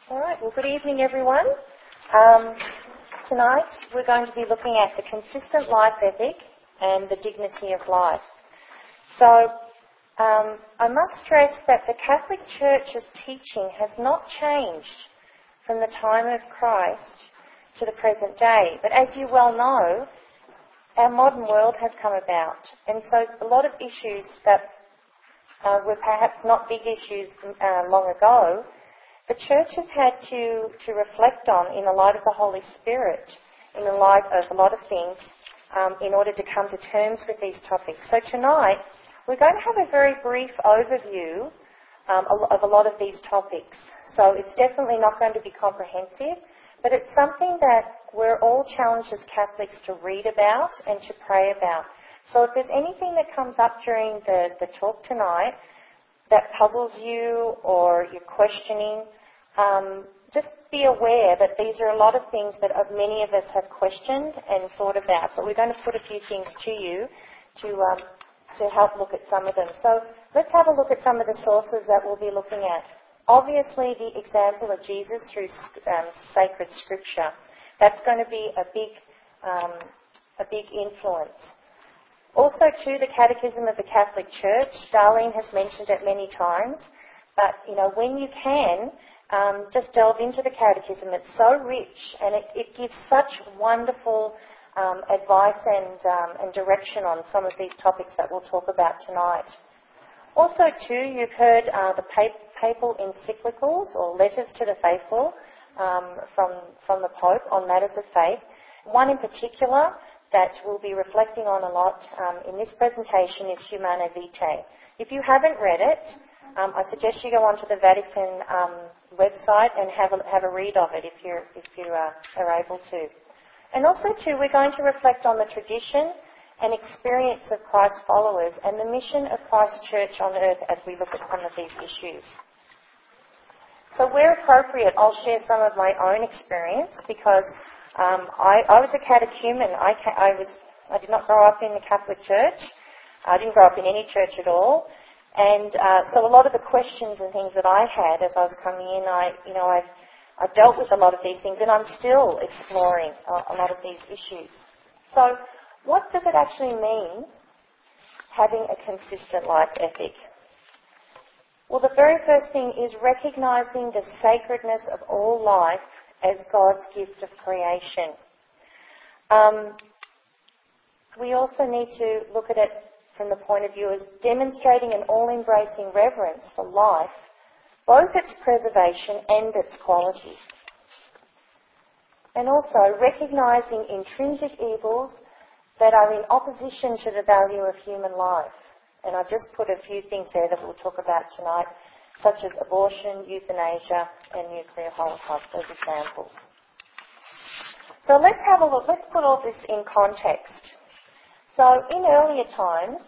All right, well, good evening, everyone. Tonight we're going to be looking at the consistent life ethic and the dignity of life. So I must stress that the Catholic Church's teaching has not changed from the time of Christ to the present day. But as you well know, our modern world has come about, and so a lot of issues that were perhaps not big issues long ago, the Church has had to reflect on in the light of the Holy Spirit, in the light of a lot of things, in order to come to terms with these topics. So tonight, we're going to have a very brief overview of a lot of these topics. So it's definitely not going to be comprehensive, but it's something that we're all challenged as Catholics to read about and to pray about. So if there's anything that comes up during the talk tonight that puzzles you or you're questioning, just be aware that these are a lot of things that many of us have questioned and thought about. But we're going to put a few things to you to help look at some of them. So let's have a look at some of the sources that we'll be looking at. Obviously, the example of Jesus through sacred scripture. That's going to be a big influence. Also, too, the Catechism of the Catholic Church. Darlene has mentioned it many times, but when you can, just delve into the Catechism. It's so rich, and it gives such wonderful advice and direction on some of these topics that we'll talk about tonight. Also, too, you've heard the papal encyclicals or letters to the faithful from the Pope on matters of faith. One in particular that we'll be reflecting on a lot in this presentation is Humanae Vitae. If you haven't read it, I suggest you go onto the Vatican website and have a read of it if you are able to. And also, too, we're going to reflect on the tradition and experience of Christ's followers and the mission of Christ's Church on earth as we look at some of these issues. So where appropriate, I'll share some of my own experience because I was a catechumen. I did not grow up in the Catholic Church. I didn't grow up in any church at all. And so a lot of the questions and things that I had as I was coming in, I've dealt with a lot of these things, and I'm still exploring a lot of these issues. So what does it actually mean, having a consistent life ethic? Well, the very first thing is recognizing the sacredness of all life as God's gift of creation. We also need to look at it from the point of view as demonstrating an all-embracing reverence for life, both its preservation and its quality. And also recognizing intrinsic evils that are in opposition to the value of human life. And I've just put a few things there that we'll talk about tonight, such as abortion, euthanasia, and nuclear holocaust as examples. So let's have a look. Let's put all this in context. So in earlier times,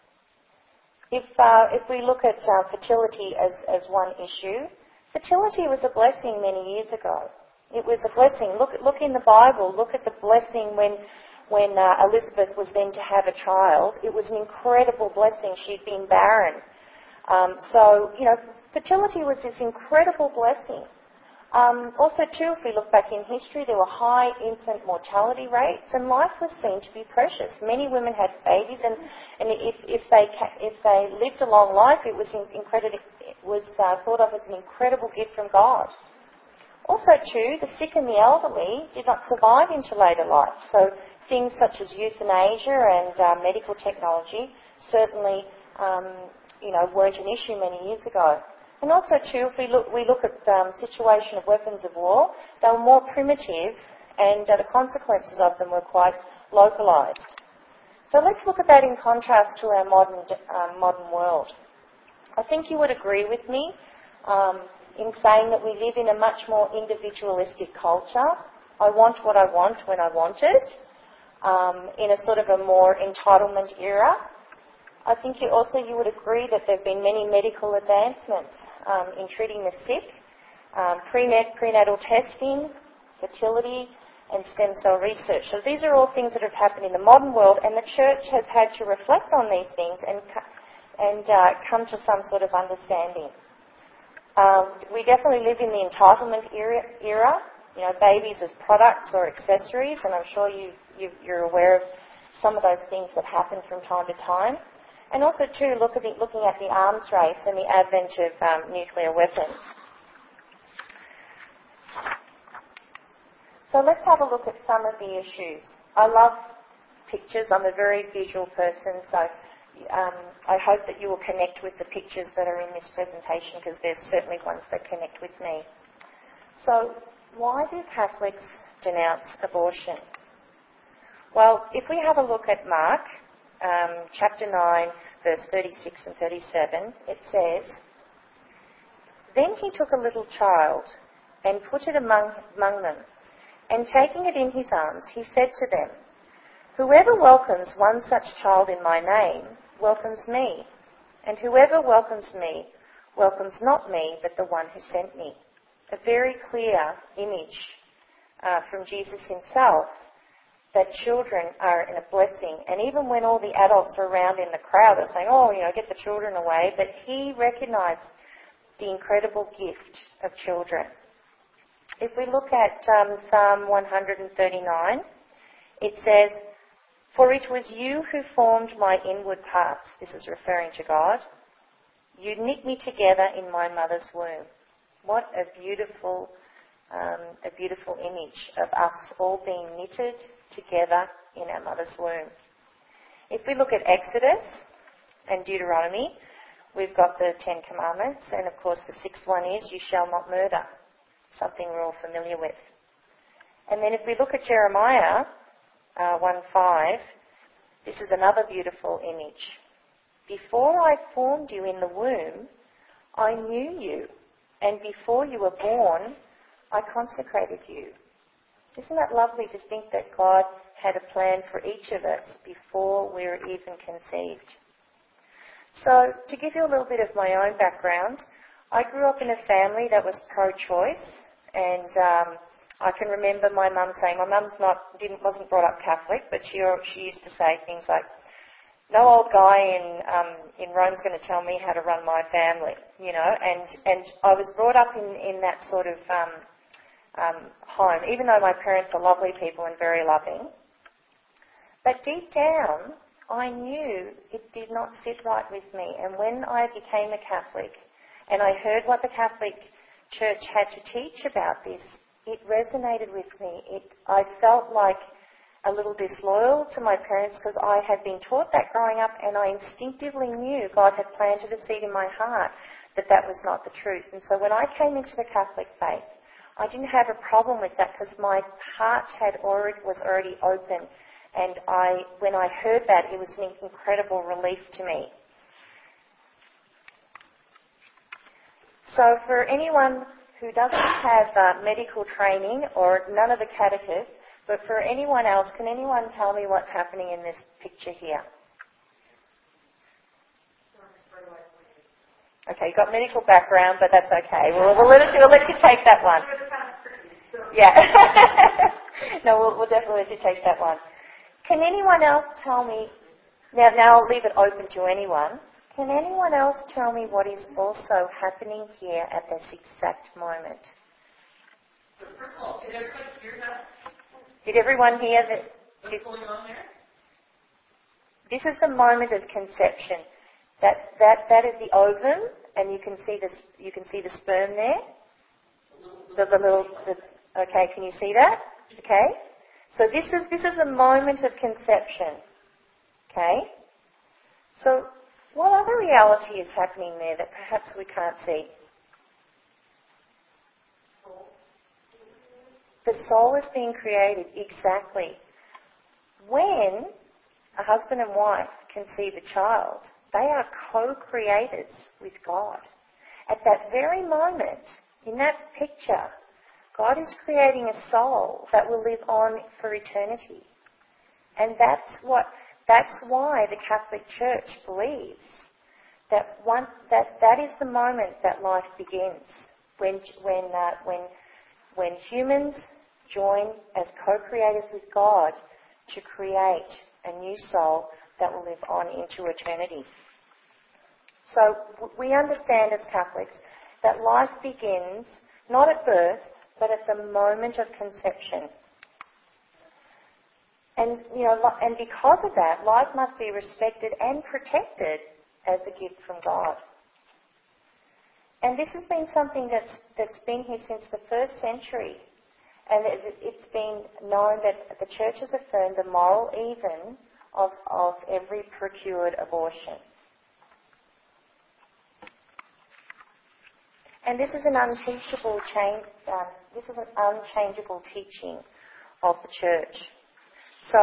if we look at fertility as one issue, fertility was a blessing many years ago. It was a blessing. Look in the Bible. Look at the blessing when Elizabeth was then to have a child. It was an incredible blessing. She'd been barren. Fertility was this incredible blessing. Also, too, if we look back in history, there were high infant mortality rates, and life was seen to be precious. Many women had babies, and if they lived a long life, it was thought of as an incredible gift from God. Also, too, the sick and the elderly did not survive into later life. So things such as euthanasia and medical technology certainly, weren't an issue many years ago. And also, too, if we look at the situation of weapons of war, they were more primitive, and the consequences of them were quite localised. So let's look at that in contrast to our modern world. I think you would agree with me in saying that we live in a much more individualistic culture. I want what I want when I want it, in a sort of a more entitlement era. I think you would agree that there have been many medical advancements in treating the sick, prenatal testing, fertility, and stem cell research. So these are all things that have happened in the modern world, and the Church has had to reflect on these things and come to some sort of understanding. We definitely live in the entitlement era. You know, babies as products or accessories, and I'm sure you're aware of some of those things that happen from time to time. And also, too, looking at the arms race and the advent of nuclear weapons. So let's have a look at some of the issues. I love pictures. I'm a very visual person, so I hope that you will connect with the pictures that are in this presentation, because there's certainly ones that connect with me. So why do Catholics denounce abortion? Well, if we have a look at Mark, chapter 9, verse 36 and 37, it says, "Then he took a little child and put it among them, and taking it in his arms, he said to them, 'Whoever welcomes one such child in my name welcomes me, and whoever welcomes me welcomes not me, but the one who sent me.'" A very clear image from Jesus himself that children are in a blessing. And even when all the adults are around in the crowd are saying, "Oh, you know, get the children away," but he recognised the incredible gift of children. If we look at Psalm 139, it says, "For it was you who formed my inward parts." This is referring to God. "You knit me together in my mother's womb." What a beautiful image of us all being knitted together in our mother's womb. If we look at Exodus and Deuteronomy, we've got the 10 Commandments, and of course the sixth one is, "You shall not murder," something we're all familiar with. And then if we look at Jeremiah 1:5, this is another beautiful image. "Before I formed you in the womb, I knew you, and before you were born, I consecrated you." Isn't that lovely to think that God had a plan for each of us before we were even conceived? So, to give you a little bit of my own background, I grew up in a family that was pro-choice, and I can remember my mum saying, my mum's wasn't brought up Catholic, but she used to say things like, "No old guy in Rome's going to tell me how to run my family," you know. And I was brought up in that sort of home, even though my parents are lovely people and very loving. But deep down, I knew it did not sit right with me. And when I became a Catholic, and I heard what the Catholic Church had to teach about this, it resonated with me. I felt like a little disloyal to my parents, because I had been taught that growing up, and I instinctively knew God had planted a seed in my heart that was not the truth. And so when I came into the Catholic faith, I didn't have a problem with that, because my heart was already open, and when I heard that, it was an incredible relief to me. So for anyone who doesn't have medical training or none of the catechists, but for anyone else, can anyone tell me what's happening in this picture here? Okay, you've got medical background, but that's okay. We'll let you take that one. Yeah. No, we'll definitely let you take that one. Can anyone else tell me, now I'll leave it open to anyone, can anyone else tell me what is also happening here at this exact moment? So first of all, did everybody hear that? Did everyone hear that? What's going on there? This is the moment of conception. That is the ovum, and you can see the sperm there. Okay, can you see that? Okay. So this is the moment of conception. Okay. So what other reality is happening there that perhaps we can't see? The soul is being created, exactly. When a husband and wife conceive a child, they are co-creators with God. At that very moment, in that picture, God is creating a soul that will live on for eternity. And that's why the Catholic Church believes that is the moment that life begins, when humans join as co-creators with God to create a new soul that will live on into eternity. So we understand as Catholics that life begins not at birth, but at the moment of conception. And, and because of that, life must be respected and protected as a gift from God. And this has been something that's been here since the first century. And it's been known that the Church has affirmed the moral even of every procured abortion. And this is an unchangeable teaching of the Church. So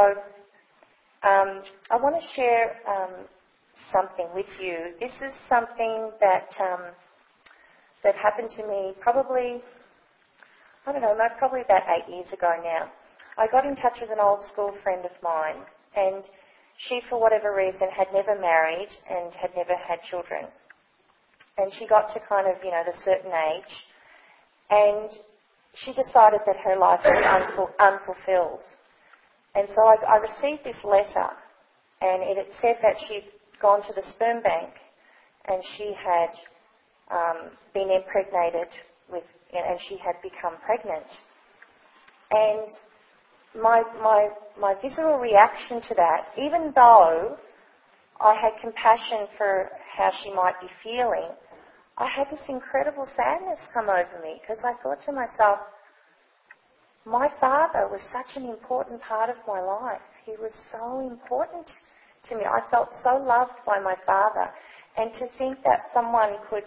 I want to share something with you. This is something that happened to me probably about 8 years ago now. I got in touch with an old school friend of mine, and she, for whatever reason, had never married and had never had children. And she got to the certain age, and she decided that her life was unfulfilled. And so I received this letter, and it had said that she'd gone to the sperm bank, and she had been impregnated and she had become pregnant. And my visceral reaction to that, even though I had compassion for how she might be feeling, I had this incredible sadness come over me, because I thought to myself, my father was such an important part of my life. He was so important to me. I felt so loved by my father. And to think that someone could,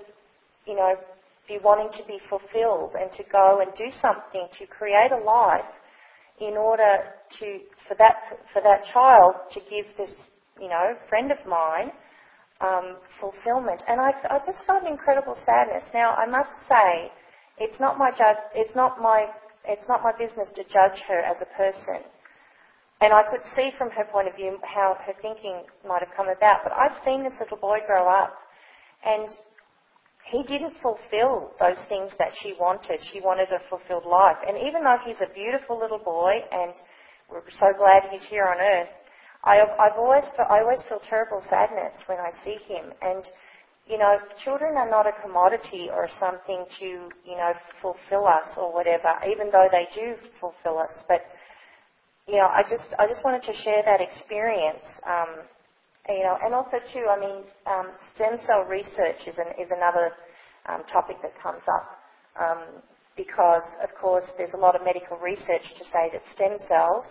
be wanting to be fulfilled and to go and do something to create a life in order for that child to give this, friend of mine fulfillment. And I just felt an incredible sadness. Now, I must say, it's not my business to judge her as a person. And I could see from her point of view how her thinking might have come about. But I've seen this little boy grow up, and he didn't fulfill those things that she wanted. She wanted a fulfilled life. And even though he's a beautiful little boy, and we're so glad he's here on earth, I always feel terrible sadness when I see him. And, children are not a commodity or something to, fulfill us or whatever, even though they do fulfill us. But, I just wanted to share that experience. And also too, stem cell research is another topic that comes up, because of course there's a lot of medical research to say that stem cells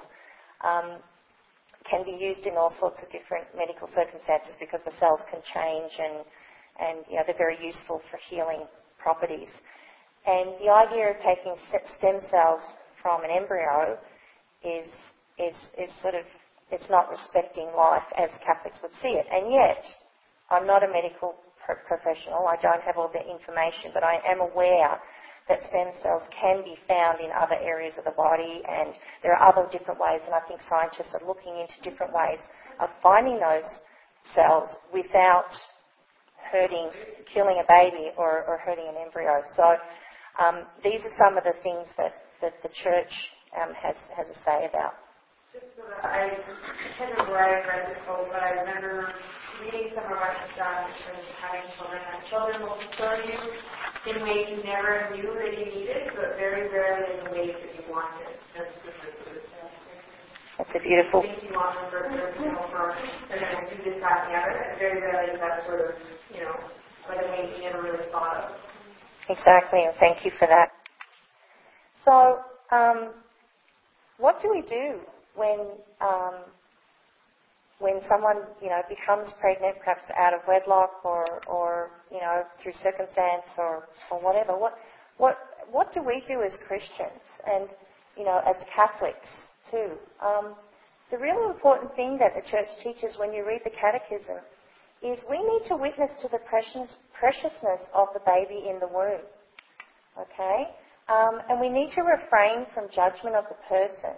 can be used in all sorts of different medical circumstances, because the cells can change and they're very useful for healing properties. And the idea of taking stem cells from an embryo is sort of, it's not respecting life as Catholics would see it. And yet, I'm not a medical professional. I don't have all the information, but I am aware that stem cells can be found in other areas of the body, and there are other different ways, and I think scientists are looking into different ways of finding those cells without killing a baby or hurting an embryo. So these are some of the things that the Church has a say about. I can't remember where I read this quote, but I remember reading some of our stuff and having children, and children will fulfill you in ways you never knew that you needed, but very rarely in ways that you wanted. That's a beautiful. Things you want them for they're going to do this, that, and the other, and very rarely is that sort of, like a way you never really thought of. Exactly, and thank you for that. So, what do we do when someone becomes pregnant, perhaps out of wedlock or through circumstance or whatever? What do we do as Christians and as Catholics too? The real important thing that the Church teaches when you read the Catechism is we need to witness to the preciousness of the baby in the womb. Okay, and we need to refrain from judgment of the person.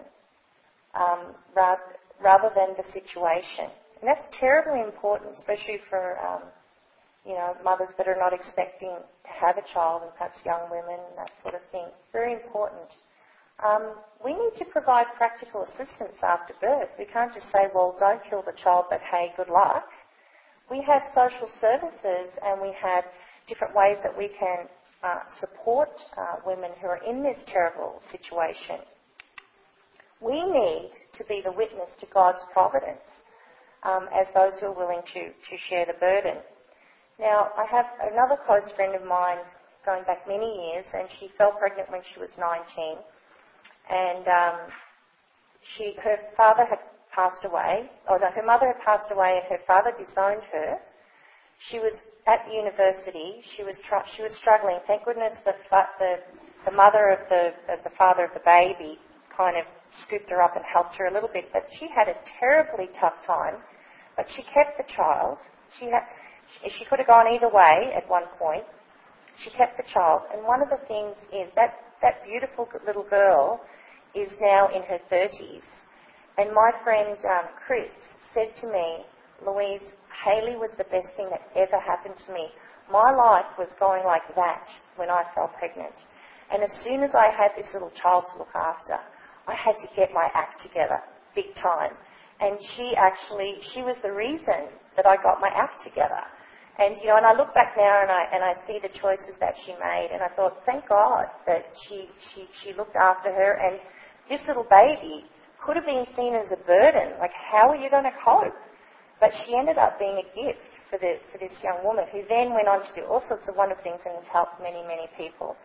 Rather than the situation. And that's terribly important, especially for, mothers that are not expecting to have a child, and perhaps young women and that sort of thing. It's very important. We need to provide practical assistance after birth. We can't just say, well, don't kill the child, but hey, good luck. We have social services, and we have different ways that we can support women who are in this terrible situation. We need to be the witness to God's providence as those who are willing to share the burden. Now, I have another close friend of mine going back many years, and she fell pregnant when she was 19. And her father had passed away, her mother had passed away and her father disowned her. She was at university. She was struggling. Thank goodness the mother of the father of the baby kind of scooped her up and helped her a little bit. But she had a terribly tough time. But she kept the child. She could have gone either way at one point. She kept the child. And one of the things is that beautiful little girl is now in her 30s. And my friend Chris said to me, Louise, Hayley was the best thing that ever happened to me. My life was going like that when I fell pregnant. And as soon as I had this little child to look after, I had to get my act together, big time. And she was the reason that I got my act together. And, and I look back now and I see the choices that she made, and I thought, thank God that she looked after her, and this little baby could have been seen as a burden, like how are you going to cope? But she ended up being a gift for this young woman, who then went on to do all sorts of wonderful things and has helped many, many people.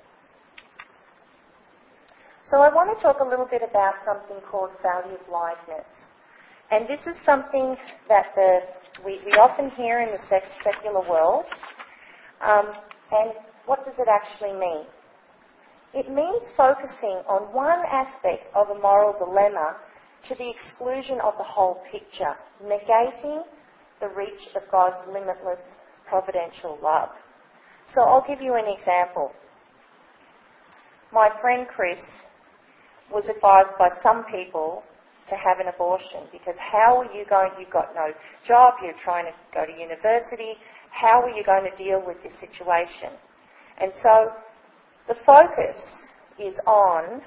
So I want to talk a little bit about something called value blindness. And this is something that we often hear in the secular world. And what does it actually mean? It means focusing on one aspect of a moral dilemma to the exclusion of the whole picture, negating the reach of God's limitless providential love. So I'll give you an example. My friend Chris was advised by some people to have an abortion because how are you going, you've got no job, you're trying to go to university, how are you going to deal with this situation? And so the focus is on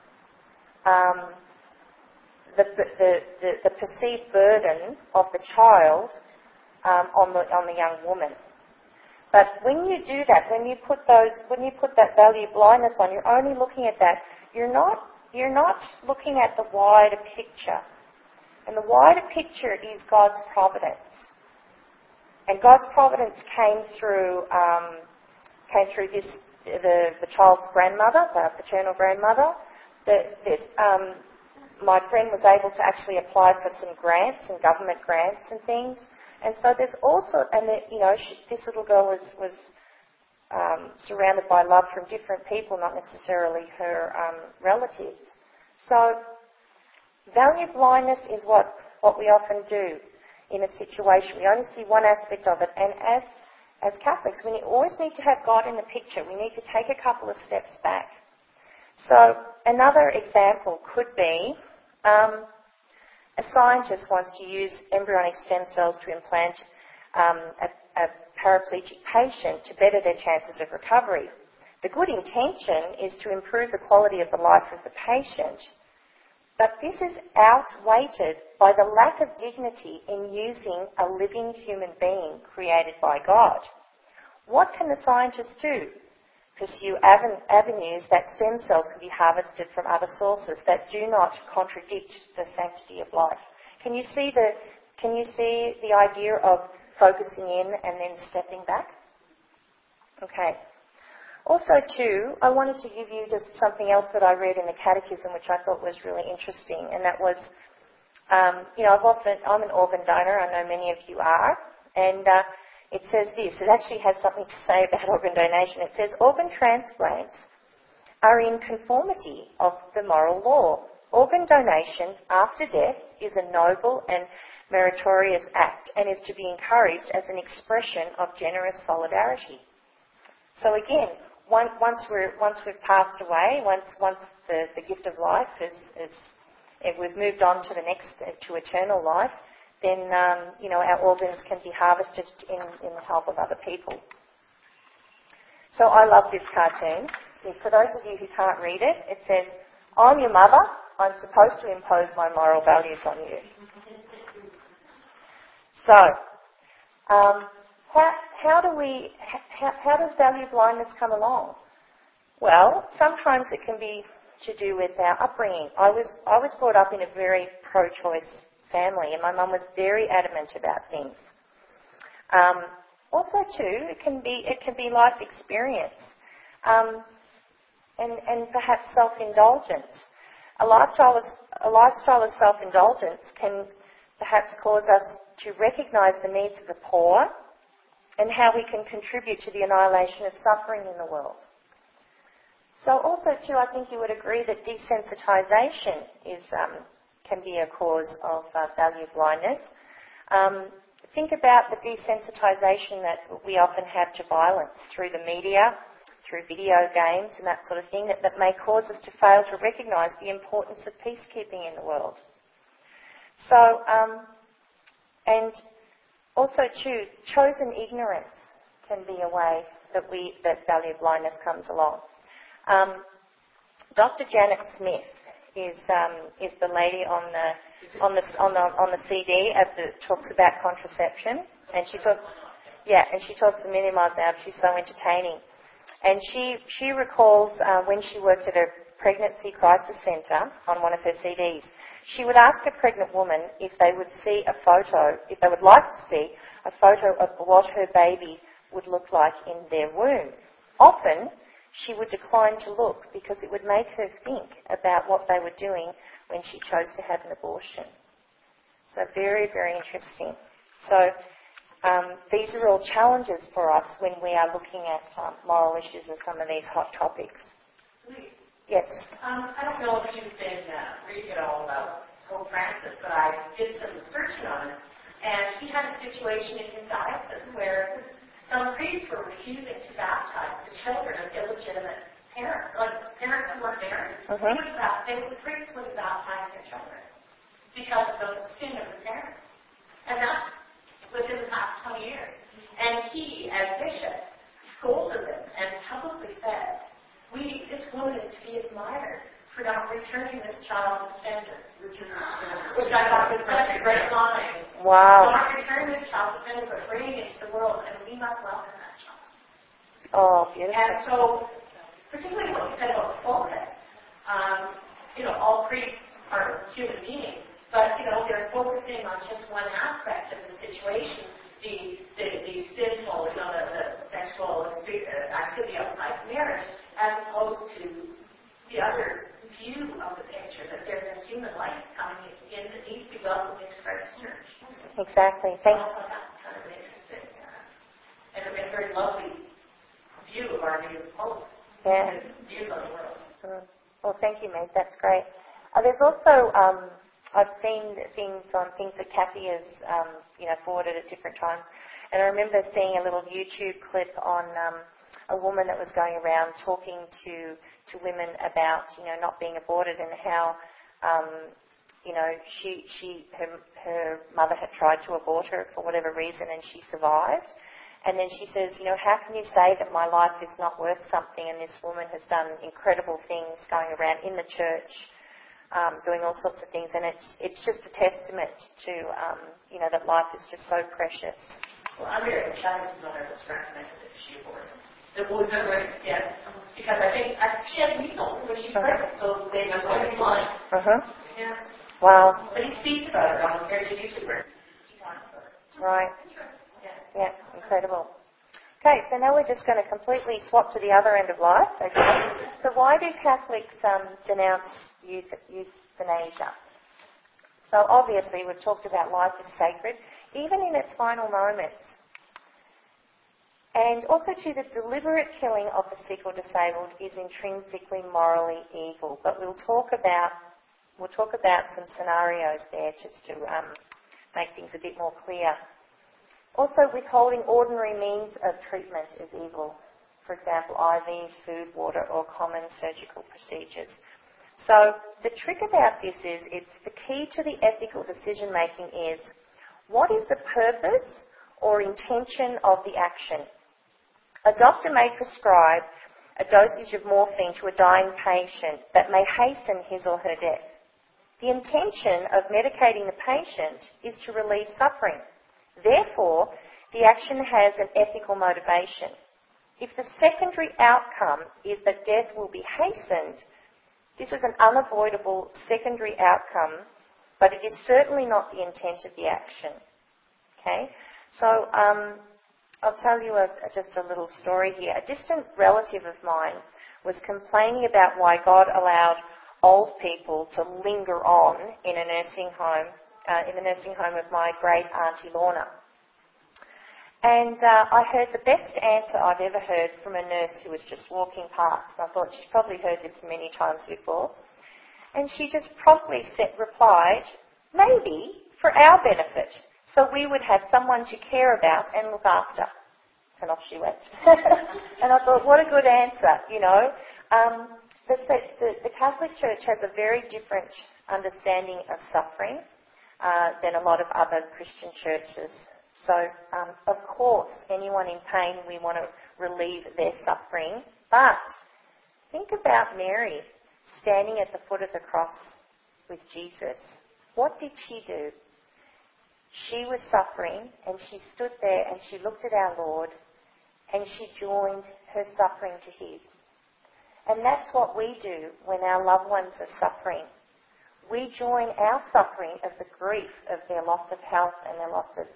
the perceived burden of the child on the young woman. But when you do that, when you put that value blindness on, you're only looking at that. You're not looking at the wider picture. And the wider picture is God's providence. And God's providence came through the child's grandmother, the paternal grandmother. My friend was able to actually apply for some grants and government grants and things. And so there's also, this little girl was surrounded by love from different people, not necessarily her relatives. So value blindness is what we often do in a situation. We only see one aspect of it. And as Catholics, we always need to have God in the picture. We need to take a couple of steps back. So another example could be a scientist wants to use embryonic stem cells to implant a paraplegic patient to better their chances of recovery. The good intention is to improve the quality of the life of the patient, but this is outweighed by the lack of dignity in using a living human being created by God. What can the scientist do? Pursue avenues that stem cells can be harvested from other sources that do not contradict the sanctity of life. Can you see the idea of focusing in and then stepping back? Okay. Also, too, I wanted to give you just something else that I read in the Catechism, which I thought was really interesting, and that was, I'm an organ donor. I know many of you are, and it says this. It actually has something to say about organ donation. It says, organ transplants are in conformity of the moral law. Organ donation after death is a noble and meritorious act and is to be encouraged as an expression of generous solidarity. So again, once we've passed away, once the gift of life we've moved on to the next, to eternal life, then our organs can be harvested in the help of other people. So I love this cartoon. For those of you who can't read it, it says, "I'm your mother. I'm supposed to impose my moral values on you." So, how does value blindness come along? Well, sometimes it can be to do with our upbringing. I was brought up in a very pro-choice family, and my mum was very adamant about things. Also, too, it can be life experience, and perhaps self-indulgence. A lifestyle of self-indulgence can perhaps cause us to recognise the needs of the poor and how we can contribute to the annihilation of suffering in the world. So also too, I think you would agree that desensitisation can be a cause of value blindness. Think about the desensitisation that we often have to violence through the media, through video games and that sort of thing, that may cause us to fail to recognise the importance of peacekeeping in the world. So, and also too, chosen ignorance can be a way that value blindness comes along. Dr. Janet Smith is the lady on the CD that talks about contraception, and she talks a million miles an hour. She's so entertaining, and she recalls when she worked at a pregnancy crisis centre on one of her CDs. She would ask a pregnant woman if they would like to see a photo of what her baby would look like in their womb. Often, she would decline to look because it would make her think about what they were doing when she chose to have an abortion. So very, very interesting. So these are all challenges for us when we are looking at moral issues and some of these hot topics. Louise. Yes. I don't know if you've been reading at all about Pope Francis, but I did some searching on it. And he had a situation in his diocese where some priests were refusing to baptize the children of illegitimate parents, like parents who weren't married. The priests wouldn't baptize their children because of the sin of the parents. And that's within the past 20 years. And he, as bishop, scolded them and publicly said, this woman is to be admired for not returning this child to sender. Which I thought was such a great line. Wow. Not returning this child to sender, but bringing it to the world, and we must welcome that child. Oh, beautiful. And so, particularly what you said about focus, all priests are human beings, but, they're focusing on just one aspect of the situation, the sinful, the sexual activity outside marriage, as opposed to the other view of the picture, that there's a human life coming in that needs to be welcomed into Christ's church. Exactly. That's kind of interesting. And a very lovely view of our new Pope. Yeah. His views on the world. Well, thank you, Meg. That's great. There's also, I've seen things that Kathy has, forwarded at different times. And I remember seeing a little YouTube clip on a woman that was going around talking to women about, not being aborted and how, her mother had tried to abort her for whatever reason and she survived. And then she says, how can you say that my life is not worth something? And this woman has done incredible things going around in the church, doing all sorts of things. And it's just a testament to, that life is just so precious. Well, Andrea Chavez's mother was recommended that she abort. It was never, yes. Because I think she had measles when she was pregnant, so they were going blind. Yeah. Wow. But he speaks about it on very YouTuber. He talks about it. Right. Yeah, incredible. Okay, so now we're just going to completely swap to the other end of life. Okay. So why do Catholics denounce euthanasia? So obviously we've talked about life is sacred, even in its final moments. And also too, the deliberate killing of the sick or disabled is intrinsically morally evil. But we'll talk about some scenarios there just to make things a bit more clear. Also, withholding ordinary means of treatment is evil. For example, IVs, food, water, or common surgical procedures. So the trick about this is, it's the key to the ethical decision making is, what is the purpose or intention of the action? A doctor may prescribe a dosage of morphine to a dying patient that may hasten his or her death. The intention of medicating the patient is to relieve suffering. Therefore, the action has an ethical motivation. If the secondary outcome is that death will be hastened, this is an unavoidable secondary outcome, but it is certainly not the intent of the action. Okay? So I'll tell you just a little story here. A distant relative of mine was complaining about why God allowed old people to linger on in a nursing home, in the nursing home of my great auntie Lorna. And I heard the best answer I've ever heard from a nurse who was just walking past. I thought she'd probably heard this many times before. And she just promptly replied, maybe for our benefit, so we would have someone to care about and look after. And off she went. And I thought, what a good answer, you know. The Catholic Church has a very different understanding of suffering than a lot of other Christian churches. So, of course, anyone in pain, we want to relieve their suffering. But think about Mary standing at the foot of the cross with Jesus. What did she do? She was suffering, and she stood there and she looked at our Lord, and she joined her suffering to his. And that's what we do when our loved ones are suffering. We join our suffering of the grief of their loss of health and their loss of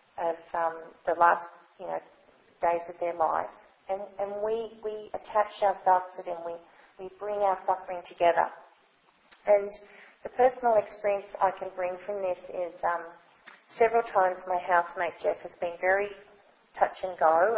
the last, days of their life. And we attach ourselves to them. We bring our suffering together. And the personal experience I can bring from this is several times my housemate Jeff has been very touch and go.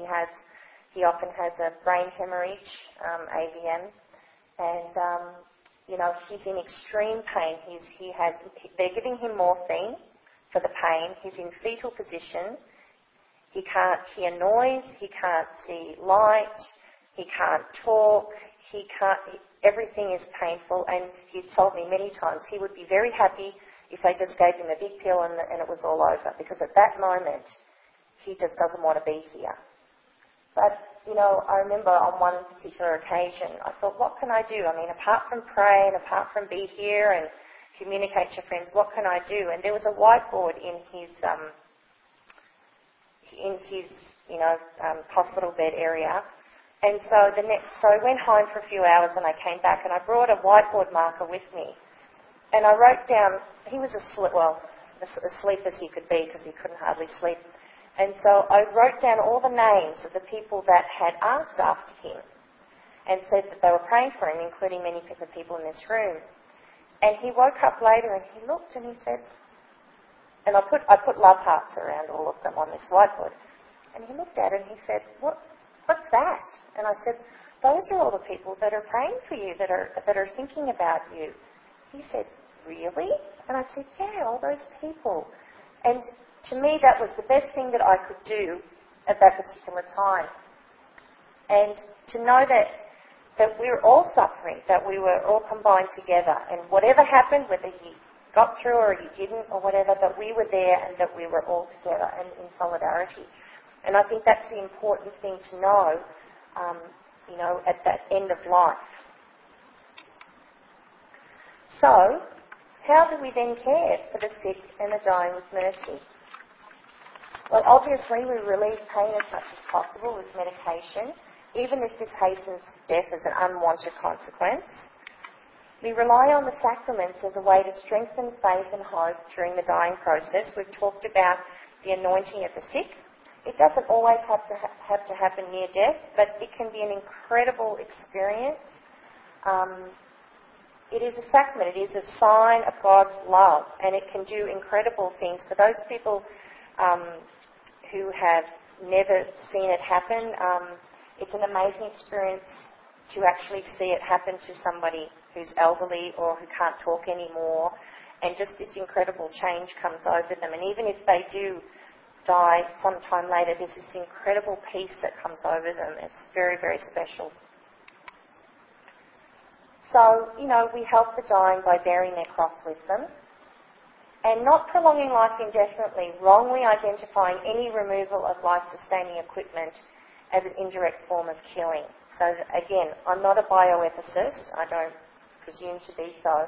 He often has a brain hemorrhage, AVM, and he's in extreme pain. They're giving him morphine for the pain. He's in fetal position. He can't hear noise. He can't see light. He can't talk. Everything is painful, and he's told me many times he would be very happy if they just gave him a big pill and it was all over, because at that moment he just doesn't want to be here. But, I remember on one particular occasion, I thought, what can I do? I mean, apart from pray and apart from be here and communicate to friends, what can I do? And there was a whiteboard in his hospital bed area. And so I went home for a few hours and I came back and I brought a whiteboard marker with me. And I wrote down, he was asleep as he could be because he couldn't hardly sleep. And so I wrote down all the names of the people that had asked after him and said that they were praying for him, including many of the people in this room. And he woke up later and he looked and he said, and I put love hearts around all of them on this whiteboard. And he looked at it and he said, what's that? And I said, those are all the people that are praying for you, that are thinking about you. He said, really? And I said, yeah, all those people. And to me, that was the best thing that I could do at that particular time. And to know that we were all suffering, that we were all combined together, and whatever happened, whether he got through or he didn't or whatever, that we were there and that we were all together and in solidarity. And I think that's the important thing to know, at that end of life. So, how do we then care for the sick and the dying with mercy? Well, obviously, we relieve pain as much as possible with medication, even if this hastens death as an unwanted consequence. We rely on the sacraments as a way to strengthen faith and hope during the dying process. We've talked about the anointing of the sick. It doesn't always have to happen near death, but it can be an incredible experience. It is a sacrament. It is a sign of God's love, and it can do incredible things. For those people who have never seen it happen, it's an amazing experience to actually see it happen to somebody who's elderly or who can't talk anymore, and just this incredible change comes over them. And even if they do die sometime later, there's this incredible peace that comes over them. It's very, very special. So, we help the dying by bearing their cross with them and not prolonging life indefinitely, wrongly identifying any removal of life-sustaining equipment as an indirect form of killing. So, again, I'm not a bioethicist. I don't presume to be so.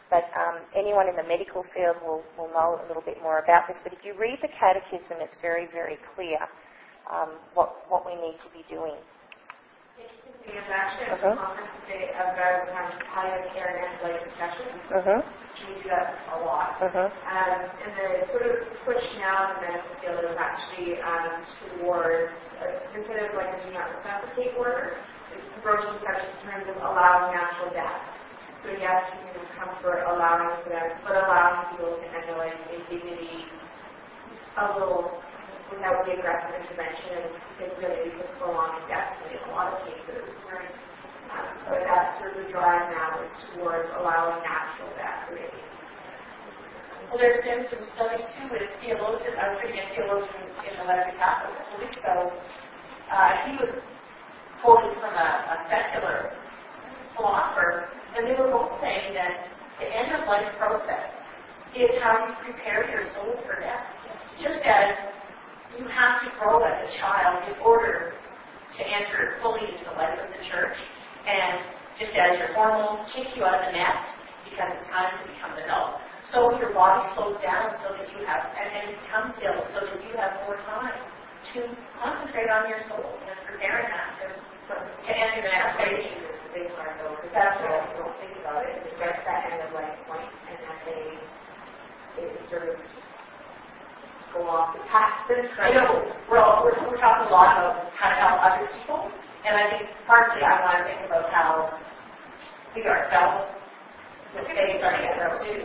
but anyone in the medical field will know a little bit more about this. But if you read the Catechism, it's very, very clear what we need to be doing. Interesting thing is actually at the conference today about palliative care and end-of-life discussions. We do that a lot. And the sort of push now in the medical field is actually towards, instead of like a do not resuscitate order, it's approaching discussions in terms of allowing natural death. So yes, you can comfort allowing for that, but allowing people to end their life in dignity a little without the aggressive intervention, because really we could prolong death in a lot of cases. So that's sort of the drive now is towards allowing natural death, really. Well, there's been some studies too with theologians. I was reading a theologian in the Western Catholic a couple weeks ago. He was quoted from a secular philosopher, and they were both saying that the end-of-life process is how you prepare your soul for death. Just as you have to grow as a child in order to enter fully into the life of the church, and just as your hormones kick you out of the nest because it's time to become an adult, so your body slows down so that you have, and becomes ill so that you have more time to concentrate on your soul and preparing that to enter the next stage. The big part though, because that's what I don't think about it, is right that end of life point, and that they sort of go off the path. I know we're talking a lot about how to help other people, and I think partly I want to think about how we ourselves with faith are together too.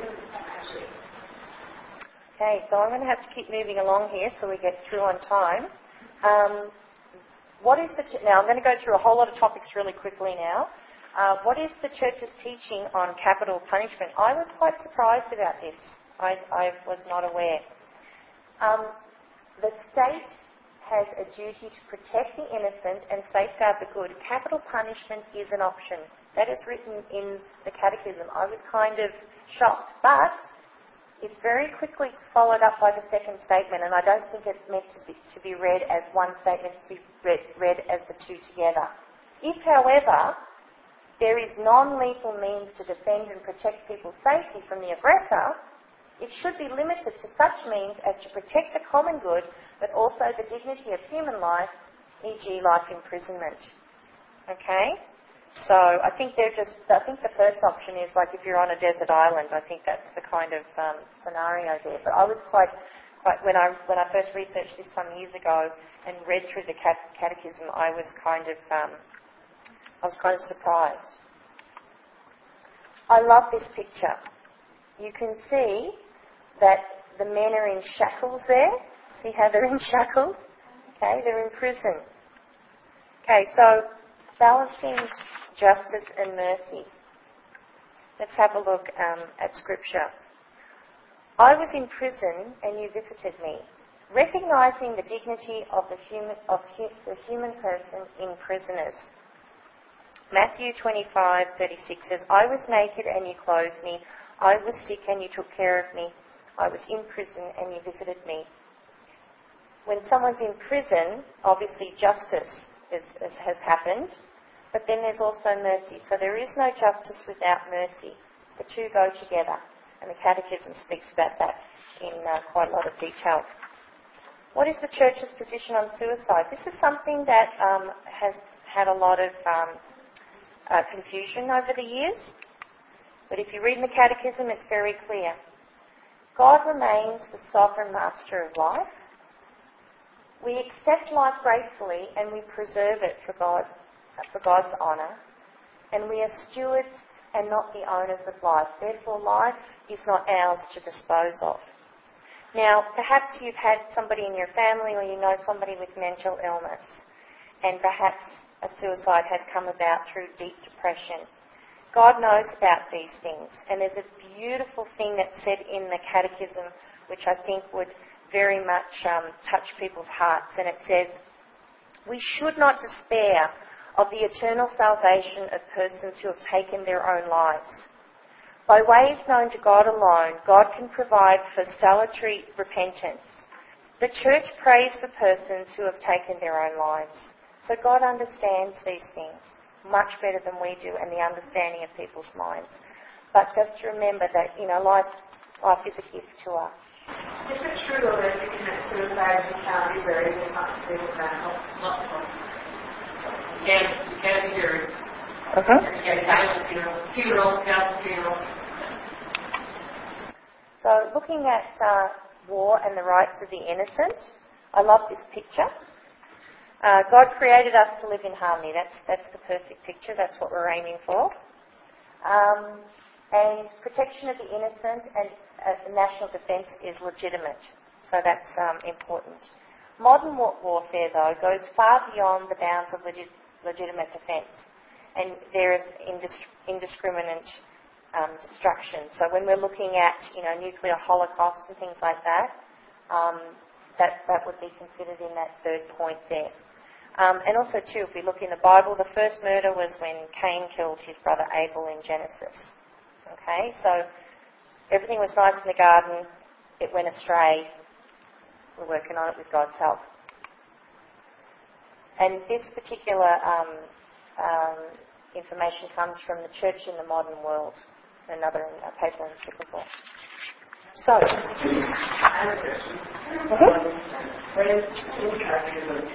Okay, so I'm going to have to keep moving along here so we get through on time. Now I'm going to go through a whole lot of topics really quickly now. What is the Church's teaching on capital punishment? I was quite surprised about this. I was not aware. The state has a duty to protect the innocent and safeguard the good. Capital punishment is an option. That is written in the Catechism. I was kind of shocked, but it's very quickly followed up by the second statement, and I don't think it's meant to be read as one statement, to be read as the two together. If, however, there is non-lethal means to defend and protect people's safety from the aggressor, it should be limited to such means as to protect the common good, but also the dignity of human life, e.g. life imprisonment. Okay? So I think the first option is like if you're on a desert island. I think that's the kind of scenario there. But I was quite when I first researched this some years ago and read through the Catechism, I was kind of surprised. I love this picture. You can see that the men are in shackles there. See how they're in shackles? Okay, they're in prison. Okay, so balancing justice and mercy. Let's have a look at Scripture. I was in prison and you visited me, recognising the dignity of the human person in prisoners. Matthew 25:36 says, I was naked and you clothed me. I was sick and you took care of me. I was in prison and you visited me. When someone's in prison, obviously justice has happened, but then there's also mercy. So there is no justice without mercy. The two go together, and the Catechism speaks about that in quite a lot of detail. What is the Church's position on suicide? This is something that has had a lot of confusion over the years, but if you read in the Catechism, it's very clear. God remains the sovereign master of life. We accept life gratefully and we preserve it for God's honour, and we are stewards and not the owners of life. Therefore, life is not ours to dispose of. Now, perhaps you've had somebody in your family or you know somebody with mental illness, and perhaps a suicide has come about through deep depression. God knows about these things, and there's a beautiful thing that's said in the Catechism which I think would very much touch people's hearts, and it says, we should not despair of the eternal salvation of persons who have taken their own lives. By ways known to God alone, God can provide for salutary repentance. The Church prays for persons who have taken their own lives. So God understands these things much better than we do, and the understanding of people's minds. but just to remember that, life is a gift to us. Is it true though that if you commit suicide, you can't be buried in hospital mental? You can't be buried. You get a funeral. So looking at war and the rights of the innocent, I love this picture. God created us to live in harmony. That's the perfect picture. That's what we're aiming for. And protection of the innocent and national defence is legitimate. So that's important. Modern warfare, though, goes far beyond the bounds of legitimate defence. And there is indiscriminate destruction. So when we're looking at, nuclear holocausts and things like that, that would be considered in that third point there. And also, too, if we look in the Bible, the first murder was when Cain killed his brother Abel in Genesis. Okay, so everything was nice in the garden, it went astray. We're working on it with God's help. And this particular information comes from the Church in the Modern World, another paper encyclical. So, I have a question.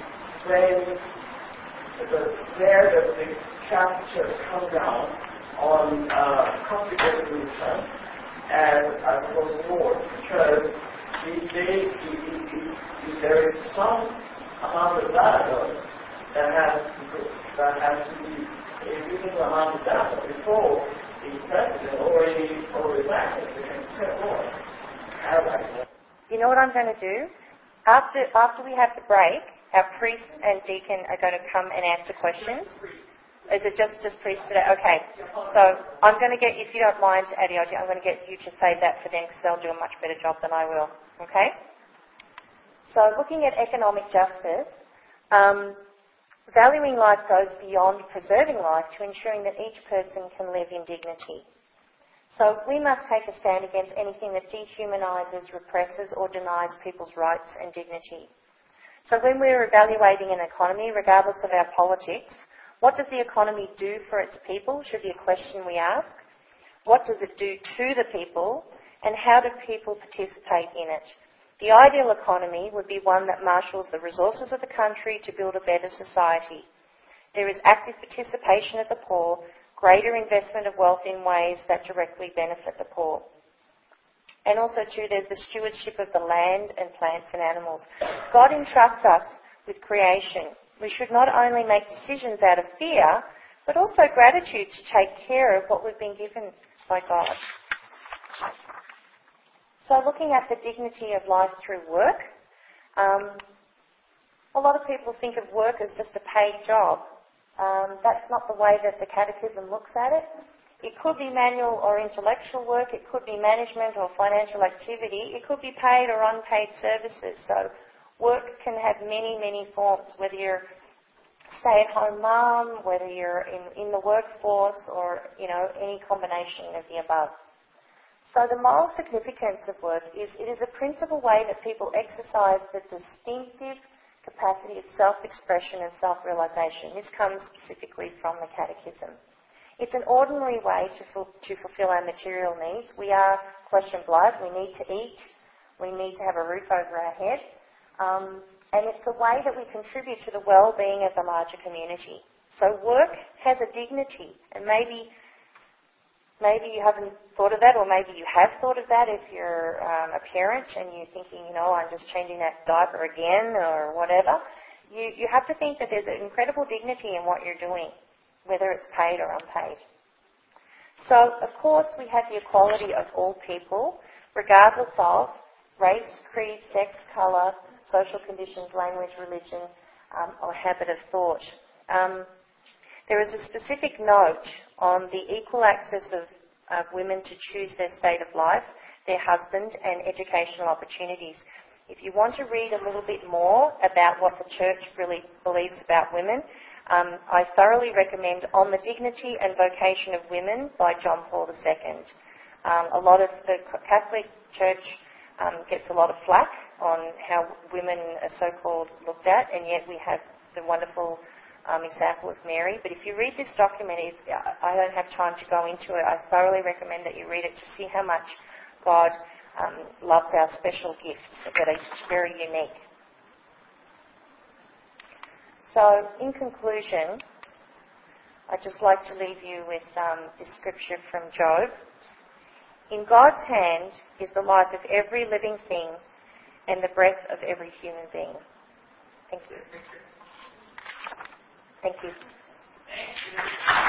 Where does the Catholic Church come down on conflict resolution as opposed to war? Because if there is some amount of dialogue that has to be a reasonable amount of dialogue before the president or the president can step forward. You know what I'm going to do? After we have the break, our priest and deacon are going to come and answer questions. Is it just priests today? Okay. So I'm going to get, if you don't mind, Adioji, I'm going to get you to say that for them because they'll do a much better job than I will. Okay? So looking at economic justice, valuing life goes beyond preserving life to ensuring that each person can live in dignity. So we must take a stand against anything that dehumanises, represses or denies people's rights and dignity. So when we're evaluating an economy, regardless of our politics, what does the economy do for its people should be a question we ask. What does it do to the people, and how do people participate in it? The ideal economy would be one that marshals the resources of the country to build a better society. There is active participation of the poor, greater investment of wealth in ways that directly benefit the poor. And also, too, there's the stewardship of the land and plants and animals. God entrusts us with creation. We should not only make decisions out of fear, but also gratitude to take care of what we've been given by God. So looking at the dignity of life through work, a lot of people think of work as just a paid job. That's not the way that the Catechism looks at it. It could be manual or intellectual work, it could be management or financial activity, it could be paid or unpaid services. So work can have many, many forms, whether you're stay-at-home mum, whether you're in the workforce or, any combination of the above. So the moral significance of work is it is a principal way that people exercise the distinctive capacity of self-expression and self-realisation. This comes specifically from the Catechism. It's an ordinary way to fulfil our material needs. We are flesh and blood. We need to eat. We need to have a roof over our head. And it's a way that we contribute to the well-being of the larger community. So work has a dignity, and maybe you haven't thought of that, or maybe you have thought of that if you're a parent and you're thinking, I'm just changing that diaper again or whatever. You have to think that there's an incredible dignity in what you're doing, whether it's paid or unpaid. So, of course, we have the equality of all people, regardless of race, creed, sex, colour, social conditions, language, religion, or habit of thought. There is a specific note on the equal access of women to choose their state of life, their husband, and educational opportunities. If you want to read a little bit more about what the Church really believes about women, I thoroughly recommend On the Dignity and Vocation of Women by John Paul II. A lot of the Catholic Church gets a lot of flack on how women are so-called looked at, and yet we have the wonderful example of Mary. But if you read this document, I don't have time to go into it. I thoroughly recommend that you read it to see how much God loves our special gifts that are very unique. So, in conclusion, I'd just like to leave you with this scripture from Job. In God's hand is the life of every living thing and the breath of every human being. Thank you. Thank you. Thank you.